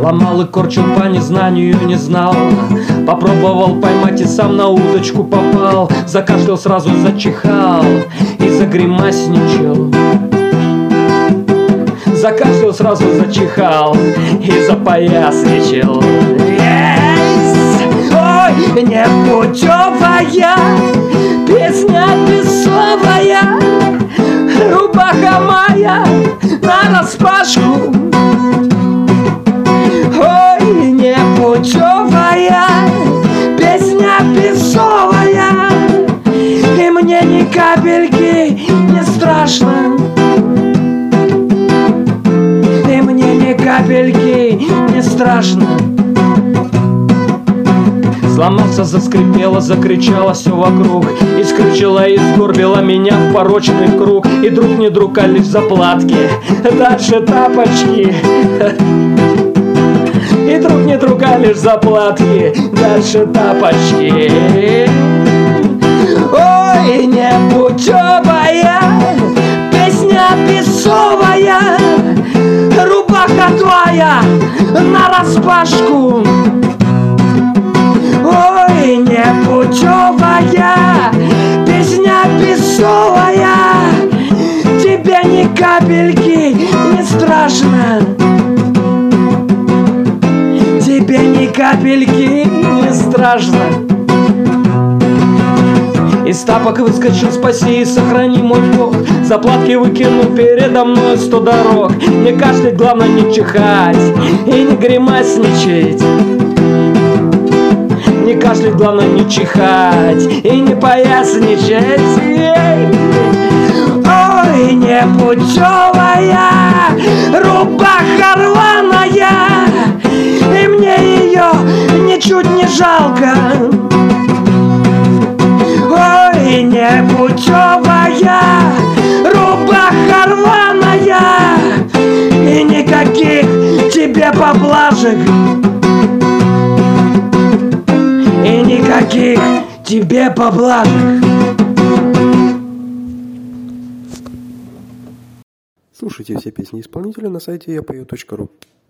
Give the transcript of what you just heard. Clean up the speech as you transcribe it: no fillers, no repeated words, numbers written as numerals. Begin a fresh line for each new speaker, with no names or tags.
Ломал и корчил по незнанию, не знал. Попробовал поймать и сам на удочку попал. Закашлял, сразу зачихал и загримасничал. Закашлял, сразу зачихал и запоясничал. Ой, непутевая песня песовая, рубаха моя нараспашку. Ой, непутевая песня песовая, и мне ни капельки не страшно. И мне ни капельки не страшно. Сломался, заскрипело, закричало все вокруг, и скрючила, и сгорбила меня в порочный круг. И друг не друг, а лишь заплатки, дальше тапочки. И друг не друг, а лишь заплатки, дальше тапочки. Ой, непутевая песня песовая, рубаха твоя нараспашку. Ой, непутевая песня песовая, тебе ни капельки не страшно. Тебе ни капельки не страшно. Из тапок выскочил, спаси и сохрани, мой Бог. Заплатки выкинул передо мной 100 дорог. Не кашлять, главное не чихать и не гримасничать. Не кашлять, главное не чихать и не поясничать. Ой, непутевая рубаха рваная, и мне ее ничуть не жалко. Ой, непутевая рубаха рваная, и никаких тебе поблажек. И никаких тебе поблажек.
Слушайте все песни исполнителя на сайте yapою.ru.